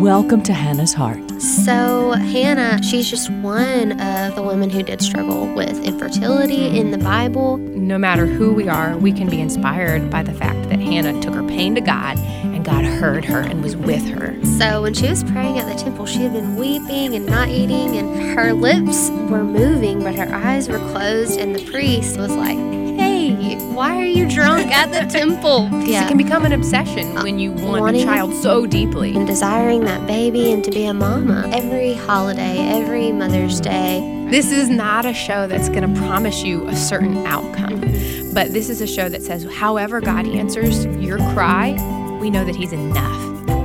Welcome to Hannah's Heart. So Hannah, she's just one of the women who did struggle with infertility in the Bible. No matter who we are, we can be inspired by the fact that Hannah took her pain to God and God heard her and was with her. So when she was praying at the temple, she had been weeping and not eating, and her lips were moving, but her eyes were closed, and the priest was like, "Hey, why are you drunk at the temple?" It can become an obsession when you want a child so deeply. And desiring that baby and to be a mama. Every holiday, every Mother's Day. This is not a show that's going to promise you a certain outcome. But this is a show that says, however God answers your cry, we know that He's enough.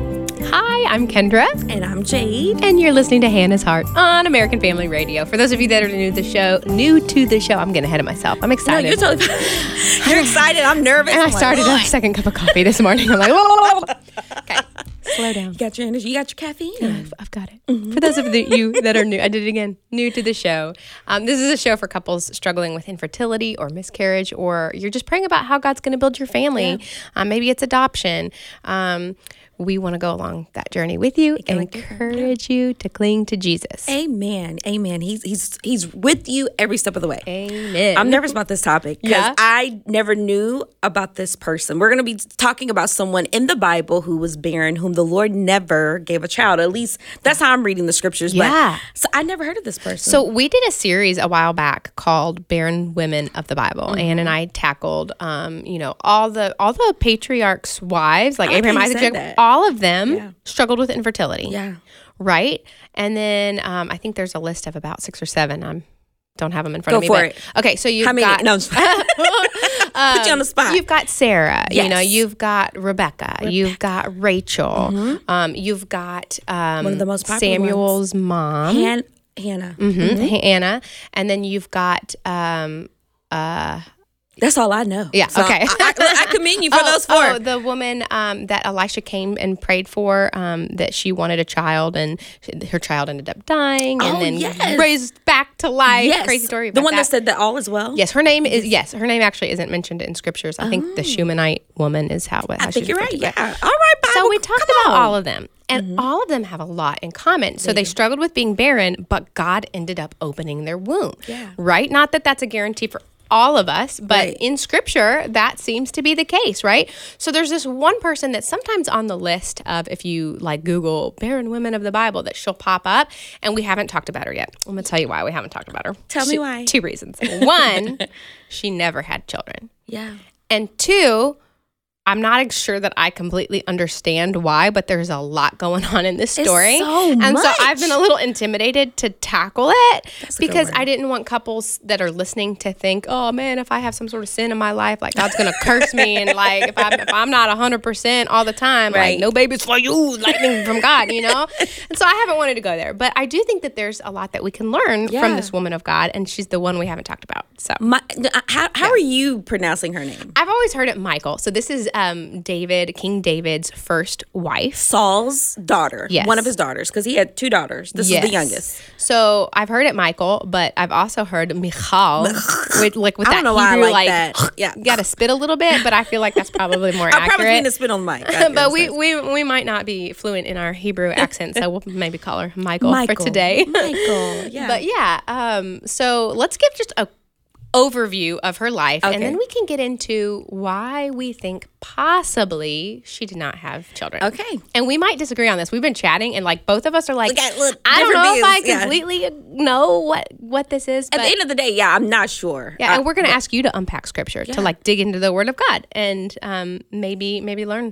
Hi, I'm Kendra. And I'm Jade. And you're listening to Hannah's Heart on American Family Radio. For those of you that are new to the show, I'm getting ahead of myself. I'm excited. No, you're totally fine. You're excited. I'm nervous. And I started a second cup of coffee this morning. I'm like, whoa. Okay, slow down. You got your energy. You got your caffeine. Yeah, I've got it. Mm-hmm. For those of you that are new, I did it again, new to the show. This is a show for couples struggling with infertility or miscarriage, or you're just praying about how God's going to build your family. Yeah. Maybe it's adoption. We want to go along that journey with you and encourage you to cling to Jesus. Amen. Amen. He's with you every step of the way. Amen. I'm nervous about this topic because I never knew about this person. We're going to be talking about someone in the Bible who was barren, whom the Lord never gave a child. At least that's how I'm reading the scriptures. Yeah. But, so I never heard of this person. So we did a series a while back called Barren Women of the Bible. Mm-hmm. Ann and I tackled, all the patriarchs' wives, like Abraham, Isaac, Jacob. All of them struggled with infertility. Yeah. Right? And then I think there's a list of about 6 or 7. I don't have them in front of me. Go for it. Okay, so you've How many? got... No, put you on the spot. You've got Sarah. Yes. You've got Rebecca. You've got Rachel. Mm-hmm. You've got one of the most popular Samuel's mom. Hannah. Mm-hmm. Hannah. And then you've got... That's all I know. Yeah, so okay. I commend you for those 4. Oh, the woman that Elisha came and prayed for, that she wanted a child, and her child ended up dying, and then raised back to life. Yes. Crazy story about the one that said that all is well? Yes, her name is, her name actually isn't mentioned in scriptures. I think the Shunammite woman is how I think you're right, yeah. All right, Bible, so we talked about all of them. And all of them have a lot in common. So they struggled with being barren, but God ended up opening their womb. Yeah. Right? Not that that's a guarantee for all of us, but in scripture, that seems to be the case, right? So there's this one person that's sometimes on the list of, if you like Google barren women of the Bible, that she'll pop up, and we haven't talked about her yet. I'm going to tell you why we haven't talked about her. Tell me why. 2 reasons. 1, she never had children. Yeah. And 2, I'm not sure that I completely understand why, but there's a lot going on in this story. It's so and much. so I've been a little intimidated to tackle it because I didn't want couples that are listening to think, oh man, if I have some sort of sin in my life, like God's going to curse me. And like, if I'm not 100% all the time, like no babies for you, lightning from God, And so I haven't wanted to go there. But I do think that there's a lot that we can learn from this woman of God. And she's the one we haven't talked about. So how are you pronouncing her name? I've always heard it Michal. So this is King David's first wife. Saul's daughter. Yes. One of his daughters, because he had 2 daughters. This is the youngest. So I've heard it Michal, but I've also heard Michal with that Hebrew, why I like that. Yeah. You got to spit a little bit, but I feel like that's probably more accurate. I probably need to spit on the mic. But we might not be fluent in our Hebrew accent, so we'll maybe call her Michal for today. Michal, yeah. But so let's give just a overview of her life, and then we can get into why we think possibly she did not have children. Okay. And we might disagree on this. We've been chatting, and like both of us are like, I don't know if I completely know what this is. At the end of the day, I'm not sure. Yeah, and we're going to ask you to unpack scripture, to like dig into the Word of God, and maybe learn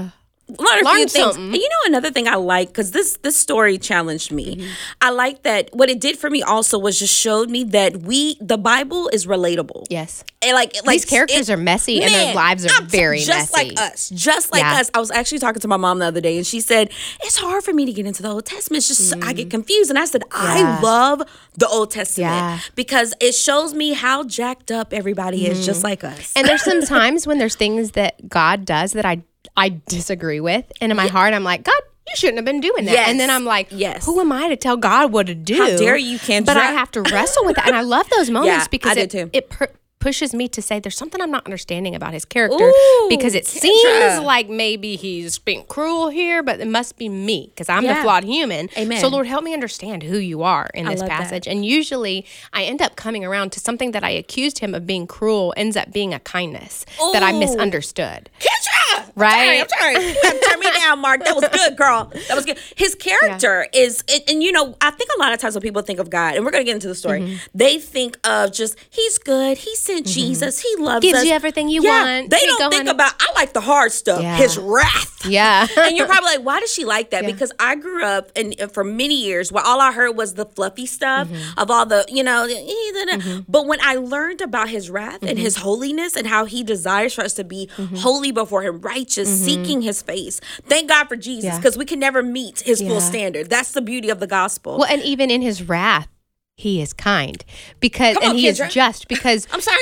a few things. Something. Another thing I like, because this story challenged me. Mm-hmm. I like that what it did for me also was just showed me that the Bible is relatable. Yes. And these characters are messy, and their lives are very just messy. Just like us. I was actually talking to my mom the other day, and she said, it's hard for me to get into the Old Testament. It's just I get confused. And I said, I love the Old Testament because it shows me how jacked up everybody is, just like us. And there's some times when there's things that God does that I disagree with, and in my heart I'm like, God, you shouldn't have been doing that. Yes. And then I'm like, who am I to tell God what to do? How dare you, Kendra? But I have to wrestle with that, and I love those moments because I did too. it pushes me to say there's something I'm not understanding about his character, because it seems like maybe he's being cruel here, but it must be me because I'm the flawed human. Amen. So Lord, help me understand who you are in this passage. And usually I end up coming around to something that I accused him of being cruel ends up being a kindness that I misunderstood. Kendra! Right? I'm sorry. You have to turn me down, Mark. That was good, girl. That was good. His character is, and you know, I think a lot of times when people think of God, and we're going to get into the story, they think of just, he's good, he sent Jesus, he loves us. Gives you everything you want. They don't think about, I like the hard stuff, his wrath. Yeah. And you're probably like, why does she like that? Because I grew up, and for many years, where all I heard was the fluffy stuff of all the, you know, but when I learned about his wrath and his holiness and how he desires for us to be holy before him, righteous, seeking his face. Thank God for Jesus, because we can never meet his full standard. That's the beauty of the gospel. Well, and even in his wrath, he is kind because he is just because I'm sorry.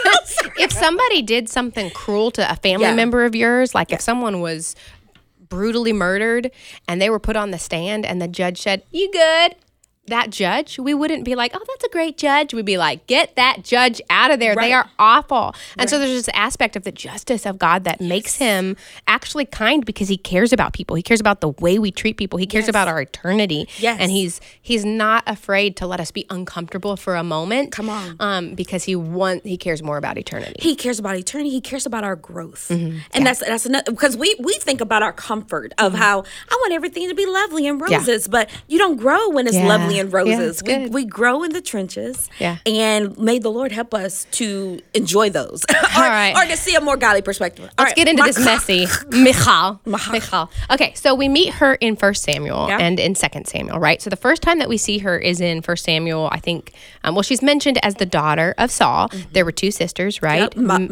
If somebody did something cruel to a family member of yours, like if someone was brutally murdered and they were put on the stand and the judge said, "You good?" That judge, we wouldn't be like, "Oh, that's a great judge." We'd be like, "Get that judge out of there. They are awful." And so there's this aspect of the justice of God that makes him actually kind because he cares about people. He cares about the way we treat people. He cares about our eternity. Yes. And he's not afraid to let us be uncomfortable for a moment. Come on. Because he cares more about eternity. He cares about eternity. He cares about our growth. And that's another, because we think about our comfort of how I want everything to be lovely and roses, but you don't grow when it's lovely and roses. We grow in the trenches. And may the Lord help us to enjoy those. or to see a more godly perspective. Let's get into this messy. Michal. Okay, so we meet her in 1 Samuel and in 2 Samuel, right? So the first time that we see her is in 1 Samuel, I think, she's mentioned as the daughter of Saul. There were two sisters, right?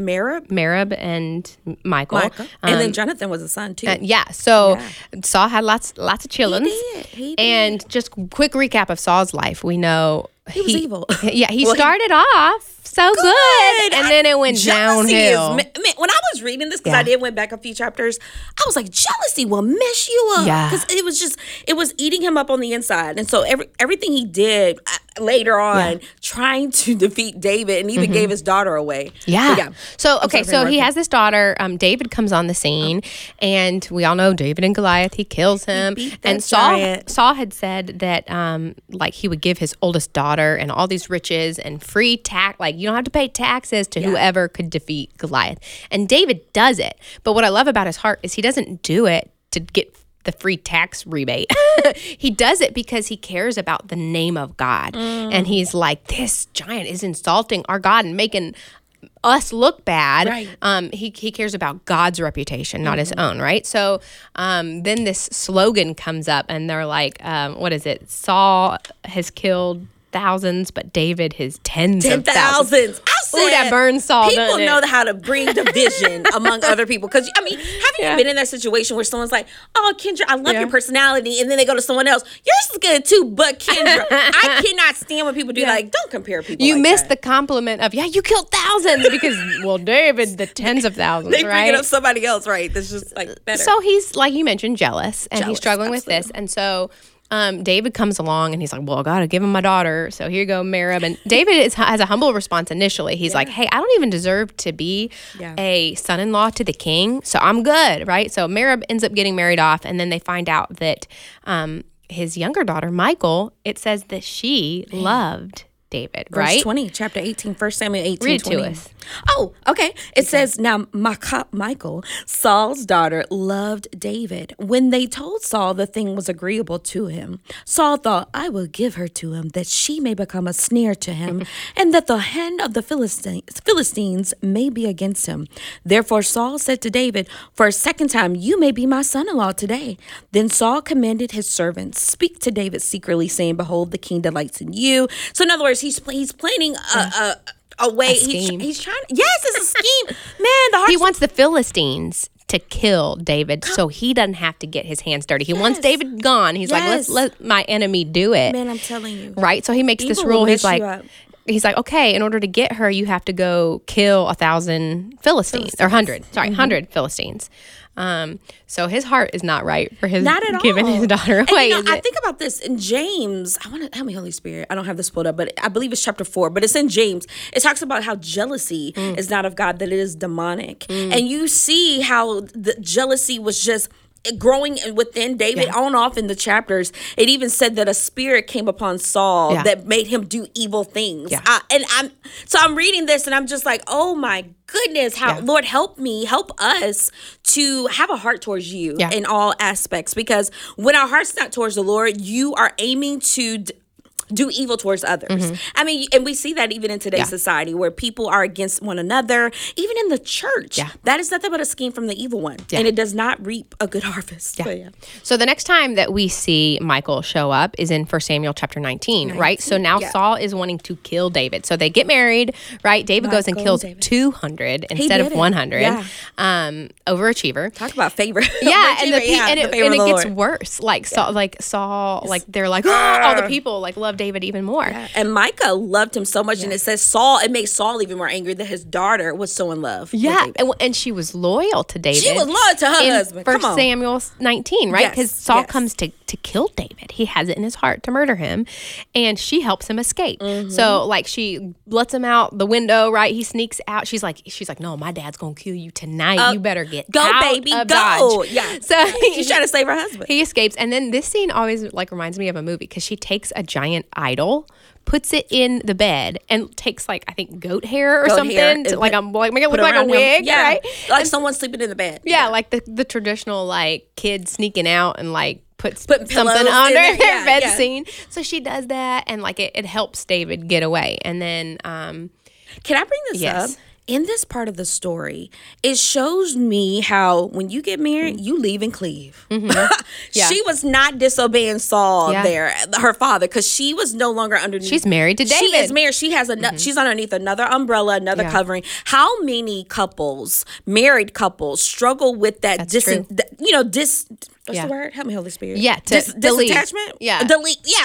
Merab and Michael. And then Jonathan was a son too. So Saul had lots of children. He did. And just quick recap of Saul's life. We know he was evil. He started off so good, and then it went downhill. Man, when I was reading this, because I did went back a few chapters, I was like, jealousy will mess you up. Because it was eating him up on the inside. And so everything he did later on, trying to defeat David, and even gave his daughter away. So he has this daughter. David comes on the scene, and we all know David and Goliath. He kills him. And Saul had said that he would give his oldest daughter and all these riches and free tax, like you don't have to pay taxes to whoever could defeat Goliath. And David does it. But what I love about his heart is he doesn't do it to get the free tax rebate. He does it because he cares about the name of God. And he's like, this giant is insulting our God and making us look bad. He cares about God's reputation, not his own, right? So then this slogan comes up and they're like, what is it? Saul has killed thousands, but David his tens of thousands. I said, that burns Saul. People know how to bring division among other people. Because, I mean, haven't you been in that situation where someone's like, "Oh, Kendra, I love your personality," and then they go to someone else, "Yours is good too, but Kendra," I cannot stand when people do like, don't compare people. You like miss that. the compliment of, you killed thousands because, David, the tens of thousands, they right? bring it up somebody else, right? That's just like better. So he's, like you mentioned, jealous, and he's struggling with this, and so. David comes along and he's like, "Well, I gotta give him my daughter. So here you go, Merab." And David has a humble response initially. He's like, "Hey, I don't even deserve to be a son-in-law to the king, so I'm good, right?" So Merab ends up getting married off, and then they find out that his younger daughter, Michal, it says that she loved David, Verse right? 20, chapter 18, 1 Samuel 18, Read it 20. to us. Oh, okay. It says, now Michal, Saul's daughter, loved David. When they told Saul the thing was agreeable to him, Saul thought, I will give her to him, that she may become a snare to him, and that the hand of the Philistines may be against him. Therefore Saul said to David, for a second time, you may be my son-in-law today. Then Saul commanded his servants, speak to David secretly, saying, behold, the king delights in you. So in other words, he's planning a way. He's trying. Yes, it's a scheme. Man, he wants the Philistines to kill David so he doesn't have to get his hands dirty. He wants David gone. He's like, let's let my enemy do it. Man, I'm telling you. Right? So he makes this rule. He's like, he's like, okay, in order to get her, you have to go kill 1,000 Philistines. Or 100. Sorry, 100 Philistines. So his heart is not right for his not at giving all. his daughter away. And, I think about this in James. I want to help me, Holy Spirit. I don't have this pulled up, but I believe it's chapter 4. But it's in James. It talks about how jealousy is not of God, that it is demonic. And you see how the jealousy was just growing within David on off in the chapters. It even said that a spirit came upon Saul that made him do evil things. I'm reading this and I'm just like, oh my goodness, how Lord, help us to have a heart towards you in all aspects, because when our heart's not towards the Lord, you are aiming to do evil towards others. I mean, and we see that even in today's society where people are against one another, even in the church. That is nothing but a scheme from the evil one. And it does not reap a good harvest. So the next time that we see Michal show up is in 1 Samuel chapter 19, right? So now Saul is wanting to kill David. So they get married, right? David goes and kills 200 instead of 100. Overachiever. Talk about favor. And it gets worse. Like Saul, they're like, all the people love David even more. And Micah loved him so much, and it says it made Saul even more angry that his daughter was so in love. And she was loyal to David. She was loyal to her husband. 1 Samuel 19, right? Because Saul comes to kill David. He has it in his heart to murder him, and she helps him escape. So she lets him out the window, right? He sneaks out. She's like, no, my dad's gonna kill you tonight. You better get out baby, of go. Dodge. So she's trying to save her husband. He escapes, and then this scene always reminds me of a movie because she takes a giant idol, puts it in the bed, and takes I think goat hair or something to make it look like a wig, right? Like someone sleeping in the bed. Like the traditional kid sneaking out and putting something under their bed scene. So she does that, and it helps David get away. And then can I bring this up? In this part of the story, it shows me how when you get married, you leave and cleave. She was not disobeying Saul there, her father, because she was no longer underneath. She's married to David. She is married. She has she's underneath another umbrella, another covering. How many married couples, struggle with that? What's the word? Help me, Holy Spirit. Disattachment. To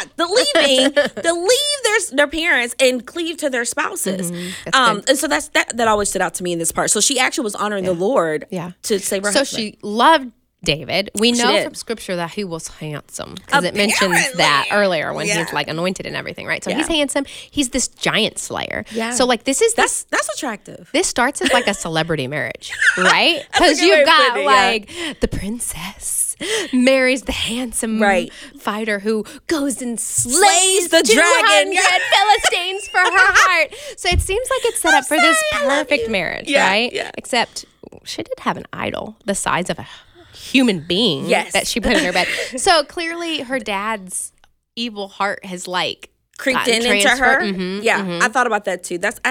leave their parents and cleave to their spouses. And so that always stood out to me in this part. So she actually was honoring the Lord to save her husband. So she loved David. We know from scripture that he was handsome, because it mentions that earlier when he's anointed and everything, right? So he's handsome. He's this giant slayer. So that's attractive. This starts as a celebrity marriage, right? Because you've got the princess marries the handsome fighter who goes and slays the dragon Philistines for her heart. So it seems like it's set up for this perfect marriage, right? Except she did have an idol the size of a human being that she put in her bed. So clearly her dad's evil heart has creeped into her. I thought about that too. That's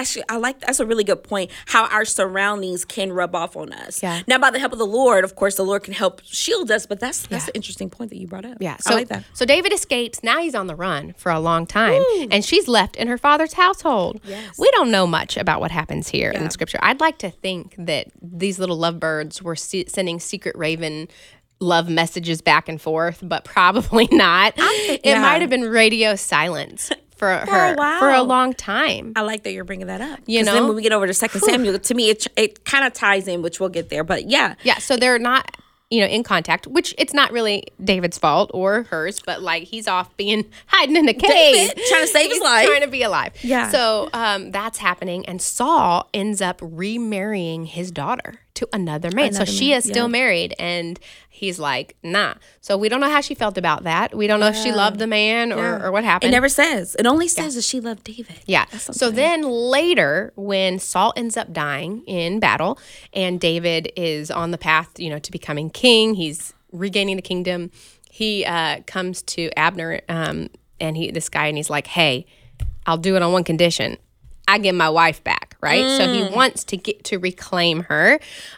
a really good point, how our surroundings can rub off on us. Now, by the help of the Lord, of course, the Lord can help shield us, but that's an interesting point that you brought up. So, I like that. So David escapes. Now he's on the run for a long time, and she's left in her father's household. We don't know much about what happens here in the scripture. I'd like to think that these little lovebirds were sending secret raven love messages back and forth, but probably not. It might have been radio silence for her for a long time. I like that you're bringing that up. Then when we get over to 2 Samuel, to me, it kind of ties in, which we'll get there. But so they're not in contact, which it's not really David's fault or hers, but he's off hiding in a cave. David, trying to save his life. Trying to be alive. So that's happening, and Saul ends up remarrying his daughter to another man. So she is still married, and he's like, nah. So we don't know how she felt about that. We don't know if she loved the man or what happened. It never says. It only says that she loved David. So then later, when Saul ends up dying in battle, and David is on the path, to becoming king, he's regaining the kingdom. He comes to Abner, and he's like, hey, I'll do it on one condition. I get my wife back, right? So he wants to get to reclaim her.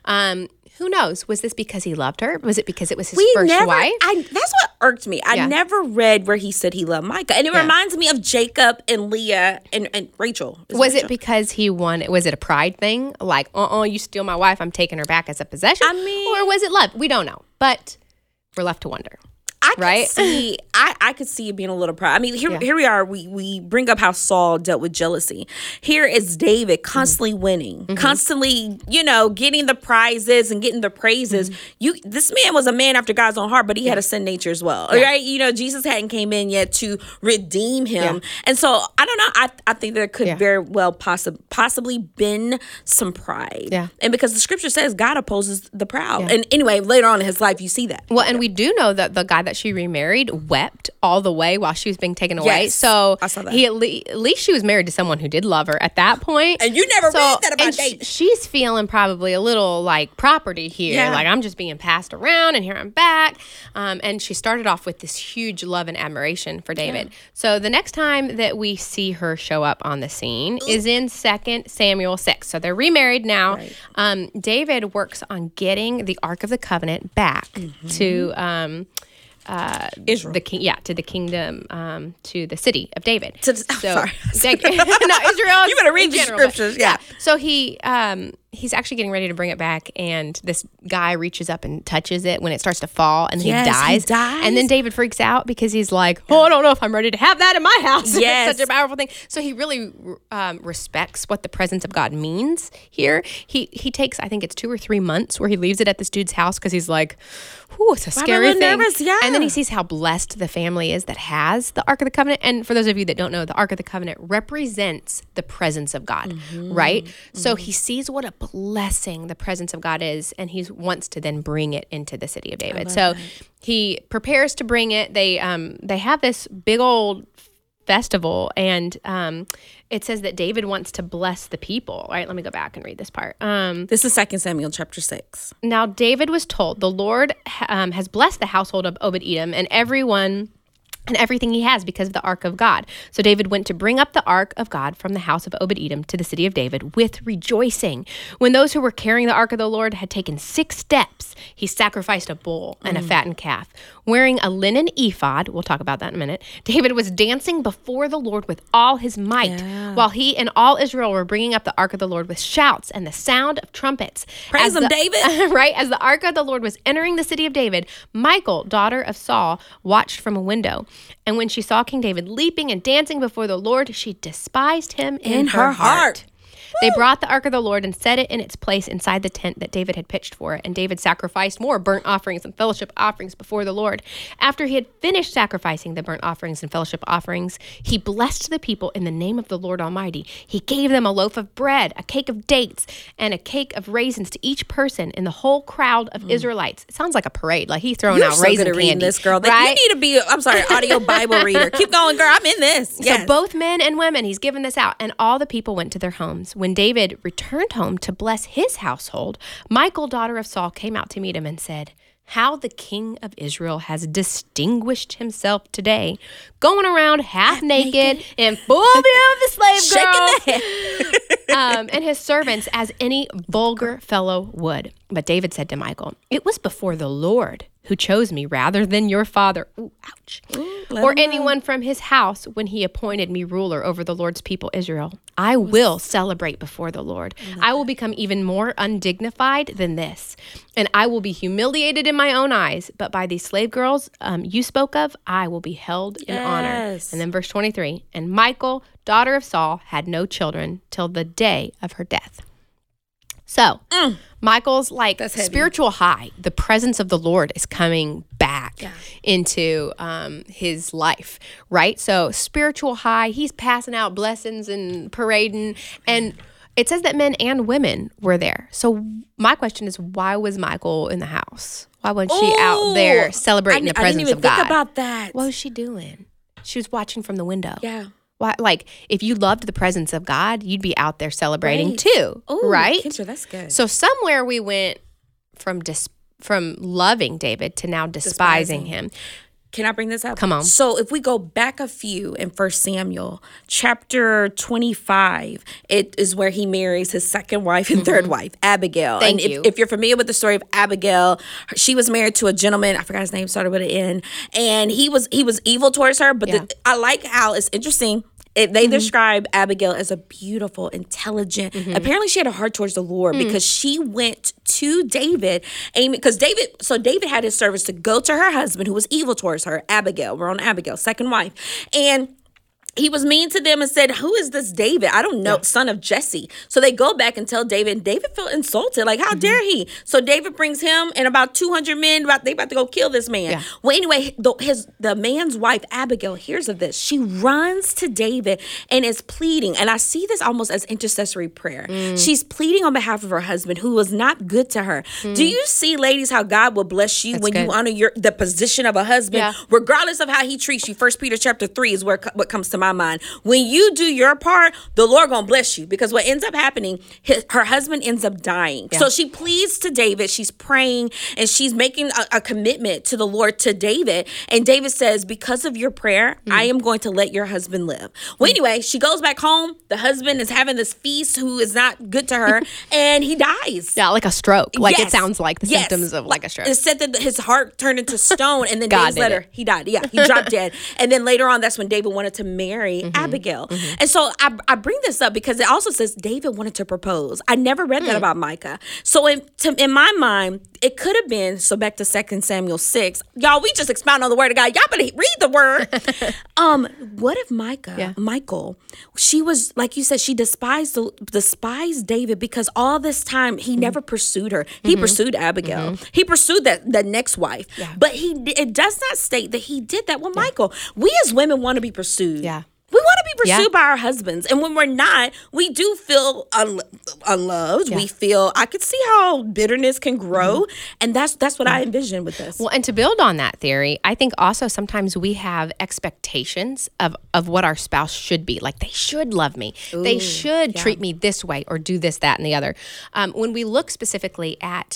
Who knows? Was this because he loved her? Was it because it was his first wife? That's what irked me. I never read where he said he loved Micah. And it reminds me of Jacob and Leah and Rachel. It because he wanted, was it a pride thing? You steal my wife, I'm taking her back as a possession? Or was it love? We don't know. But we're left to wonder. I I could see it being a little proud. I mean, here we are. We bring up how Saul dealt with jealousy. Here is David constantly winning, constantly, getting the prizes and getting the praises. This man was a man after God's own heart, but he had a sin nature as well, right? Jesus hadn't came in yet to redeem him. And so, I don't know. I think there could very well possibly been some pride. Yeah. And because the scripture says God opposes the proud. And anyway, later on in his life, you see that. Well, and we do know that the guy that she remarried wept all the way while she was being taken away. Yes, so I saw that. at least she was married to someone who did love her at that point. And you never read that about David. She's feeling probably a little like property here. Yeah. Like, I'm just being passed around and here I'm back. And she started off with this huge love and admiration for David. Yeah. So the next time that we see her show up on the scene is in 2 Samuel 6. So they're remarried now. Right. David works on getting the Ark of the Covenant back to Israel. To the kingdom, to the city of David. Sorry. Israel. You better read the scriptures. Yeah. So he's actually getting ready to bring it back, and this guy reaches up and touches it when it starts to fall, and he dies. And then David freaks out because he's like, I don't know if I'm ready to have that in my house. Yes. It's such a powerful thing. So he really respects what the presence of God means here. He takes, I think it's 2 or 3 months where he leaves it at this dude's house because he's like, it's a scary thing. Nervous, yeah. And then he sees how blessed the family is that has the Ark of the Covenant. And for those of you that don't know, the Ark of the Covenant represents the presence of God, right? So he sees what a blessing the presence of God is, and he wants to then bring it into the city of David. So he prepares to bring it. They have this big old festival, and it says that David wants to bless the people. All right, let me go back and read this part. This is 2 Samuel chapter 6. Now David was told, the Lord has blessed the household of Obed-Edom and everyone and everything he has because of the Ark of God. So David went to bring up the Ark of God from the house of Obed-Edom to the city of David with rejoicing. When those who were carrying the Ark of the Lord had taken 6 steps, he sacrificed a bull and a fattened calf. Wearing a linen ephod, we'll talk about that in a minute, David was dancing before the Lord with all his might, while he and all Israel were bringing up the Ark of the Lord with shouts and the sound of trumpets. Praise him, David! Right? As the Ark of the Lord was entering the city of David, Michal, daughter of Saul, watched from a window. And when she saw King David leaping and dancing before the Lord, she despised him in her heart. They brought the Ark of the Lord and set it in its place inside the tent that David had pitched for it. And David sacrificed more burnt offerings and fellowship offerings before the Lord. After he had finished sacrificing the burnt offerings and fellowship offerings, he blessed the people in the name of the Lord Almighty. He gave them a loaf of bread, a cake of dates, and a cake of raisins to each person in the whole crowd of Israelites. It sounds like a parade. Like he's throwing out raisin candy. Reading this, girl. Right? You need to be, audio Bible reader. Keep going, girl. I'm in this. Yes. So both men and women, he's given this out. And all the people went to their homes. When David returned home to bless his household, Michal, daughter of Saul, came out to meet him and said, "How the king of Israel has distinguished himself today, going around half naked in full view of the slave girl, and his servants as any vulgar fellow would." But David said to Michal, "It was before the Lord who chose me rather than your father, or anyone from his house when he appointed me ruler over the Lord's people Israel. I will celebrate before the Lord. I will become even more undignified than this, and I will be humiliated in my own eyes. But by these slave girls you spoke of, I will be held in honor." And then verse 23, "And Michal, daughter of Saul, had no children till the day of her death." So Michal's spiritual high. The presence of the Lord is coming back into his life, right? So spiritual high, he's passing out blessings and parading. And it says that men and women were there. So my question is, why was Michal in the house? Why wasn't she out there celebrating the presence of God? I didn't even think about that. What was she doing? She was watching from the window. Yeah. Why, like, if you loved the presence of God, you'd be out there celebrating too, right? Kendra, that's good. So somewhere we went from loving David to now despising him. Can I bring this up? Come on. So if we go back a few in 1 Samuel, chapter 25, it is where he marries his second wife and third wife, Abigail. Thank you. If you're familiar with the story of Abigail, she was married to a gentleman, I forgot his name, started with an N, and he was evil towards her, but I like how it's interesting. They describe Abigail as a beautiful, intelligent. Apparently, she had a heart towards the Lord because she went to David, because David had his servants to go to her husband who was evil towards her, Abigail. We're on Abigail, second wife, and he was mean to them and said, who is this David? I don't know, son of Jesse. So they go back and tell David, and David felt insulted. Like, how dare he? So David brings him and about 200 men. They about to go kill this man. Yeah. Well, anyway, the man's wife, Abigail, hears of this. She runs to David and is pleading. And I see this almost as intercessory prayer. She's pleading on behalf of her husband, who was not good to her. Do you see, ladies, how God will bless you when you honor the position of a husband, regardless of how he treats you? 1 Peter chapter 3 is what comes to my mind. When you do your part, the Lord gonna bless you, because what ends up happening, her husband ends up dying. So she pleads to David. She's praying and she's making a commitment to the Lord to David. And David says, because of your prayer, I am going to let your husband live. Well, anyway, she goes back home. The husband is having this feast who is not good to her, and he dies. Yeah, like a stroke. Like it sounds like the symptoms of like a stroke. It said that his heart turned into stone, and then days later, he died. Yeah, he dropped dead. And then later on, that's when David wanted to marry Abigail. And so I bring this up because it also says David wanted to propose. I never read that about Micah. So in my mind, it could have been, so back to 2 Samuel 6. Y'all, we just expound on the word of God. Y'all better read the word. What if Michal, she was, like you said, she despised David because all this time he never pursued her. He pursued Abigail. He pursued the next wife. But it does not state that he did that with Michal. We as women want to be pursued. We want to be pursued by our husbands. And when we're not, we do feel unloved. We feel, I could see how bitterness can grow. And that's what I envision with this. Well, and to build on that theory, I think also sometimes we have expectations of what our spouse should be. Like, they should love me. Ooh, they should treat me this way or do this, that, and the other. When we look specifically at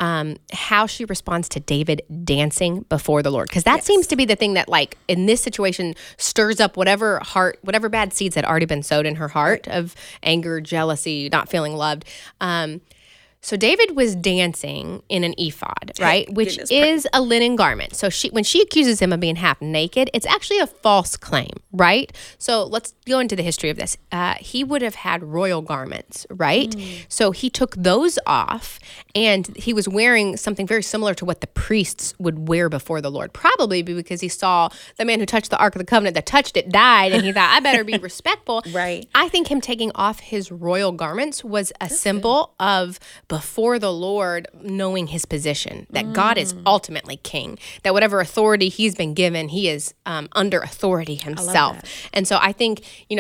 how she responds to David dancing before the Lord, because that seems to be the thing that, like, in this situation stirs up whatever bad seeds had already been sowed in her heart of anger, jealousy, not feeling loved. So David was dancing in an ephod, right? Which is a linen garment. So when she accuses him of being half naked, it's actually a false claim, right? So let's go into the history of this. He would have had royal garments, right? So he took those off, and he was wearing something very similar to what the priests would wear before the Lord, probably because he saw the man who touched the Ark of the Covenant that touched it died, and he thought, I better be respectful. Right. I think him taking off his royal garments was a symbol of before the Lord knowing his position, that God is ultimately king, that whatever authority he's been given, he is under authority himself. And so I think,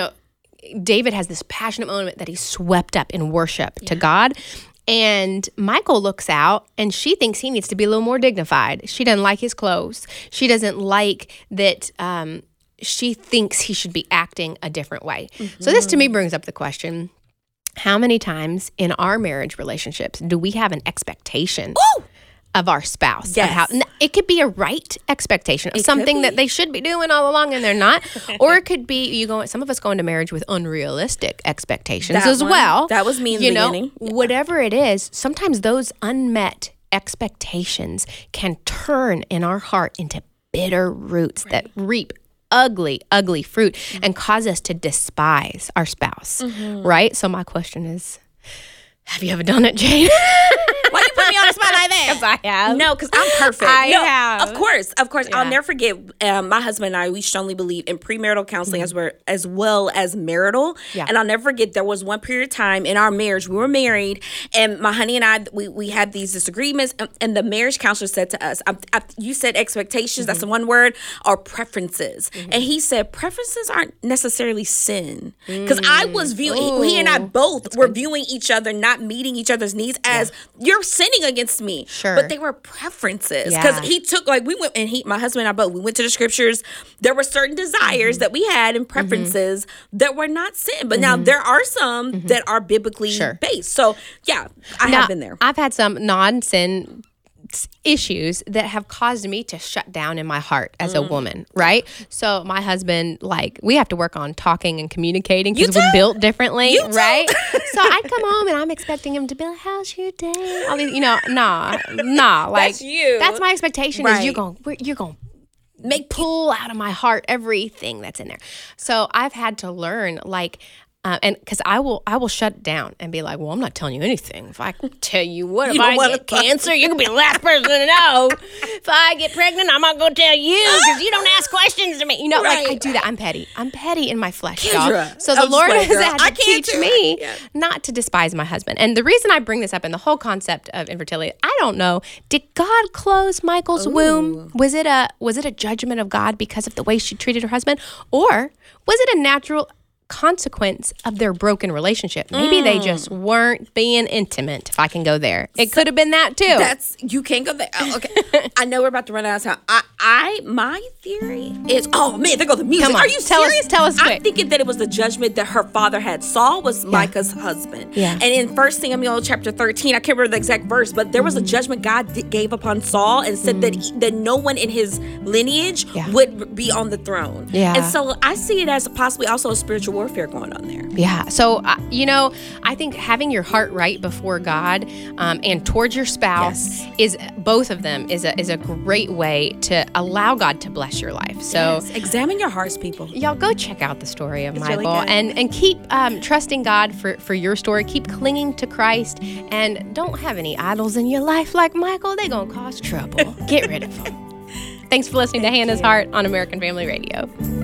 David has this passionate moment that he's swept up in worship to God. And Michal looks out and she thinks he needs to be a little more dignified. She doesn't like his clothes. She doesn't like that she thinks he should be acting a different way. So this to me brings up the question, how many times in our marriage relationships do we have an expectation of our spouse? Of how, it could be a right expectation of something that they should be doing all along and they're not. Or it could be some of us go into marriage with unrealistic expectations well. That was me in the beginning. Whatever it is, sometimes those unmet expectations can turn in our heart into bitter roots that reap ugly fruit and cause us to despise our spouse, right? So my question is, have you ever done it, Jane? Why you put me on the spot like that? Because I have. No, because I'm perfect. I have. Of course. Yeah. I'll never forget, my husband and I, we strongly believe in premarital counseling as well as marital. Yeah. And I'll never forget, there was one period of time in our marriage, we were married, and my honey and I, we had these disagreements, and the marriage counselor said to us, you said expectations, that's the one word, or preferences. And he said, preferences aren't necessarily sin. Because I was viewing, he and I both were viewing each other, not meeting each other's needs as, you're sinning against me. Sure. But they were preferences. Because he took, we went, and my husband and I both, we went to the scriptures. There were certain desires that we had and preferences that were not sin. But now there are some that are biblically based. So, I have been there. I've had some non-sin issues that have caused me to shut down in my heart as a woman, right? So my husband, we have to work on talking and communicating because we're built differently, right? So I come home and I'm expecting him to be like, how's your day? All these, nah. That's you. That's my expectation is you're going pull out of my heart everything that's in there. So I've had to learn, like, and because I will shut down and be like, well, I'm not telling you anything. If I tell you what, if I get cancer, you're going to be the last person to know. If I get pregnant, I'm not going to tell you because you don't ask questions to me. You know, like I do that. I'm petty. I'm petty in my flesh, y'all. So the Lord has had to teach me not to despise my husband. And the reason I bring this up in the whole concept of infertility, I don't know. Did God close Michael's womb? Was it a judgment of God because of the way she treated her husband? Or was it a natural consequence of their broken relationship? Maybe they just weren't being intimate, if I can go there. It could have been that too. You can't go there. Okay. I know we're about to run out of time. My theory is, oh man, there go the music. Come on, are you serious? Tell us quick. I'm thinking that it was the judgment that her father had. Saul was Micah's husband. Yeah. And in 1 Samuel chapter 13, I can't remember the exact verse, but there was a judgment God gave upon Saul and said that no one in his lineage would be on the throne. Yeah. And so I see it as possibly also a spiritual warfare going on there. Yeah. So, I think having your heart right before God and towards your spouse is both of them is a great way to allow God to bless your life. So examine your hearts, people. Y'all go check out the story of Michael and keep trusting God for your story. Keep clinging to Christ and don't have any idols in your life like Michael. They're going to cause trouble. Get rid of them. Thanks for listening to Hannah's Heart on American Family Radio.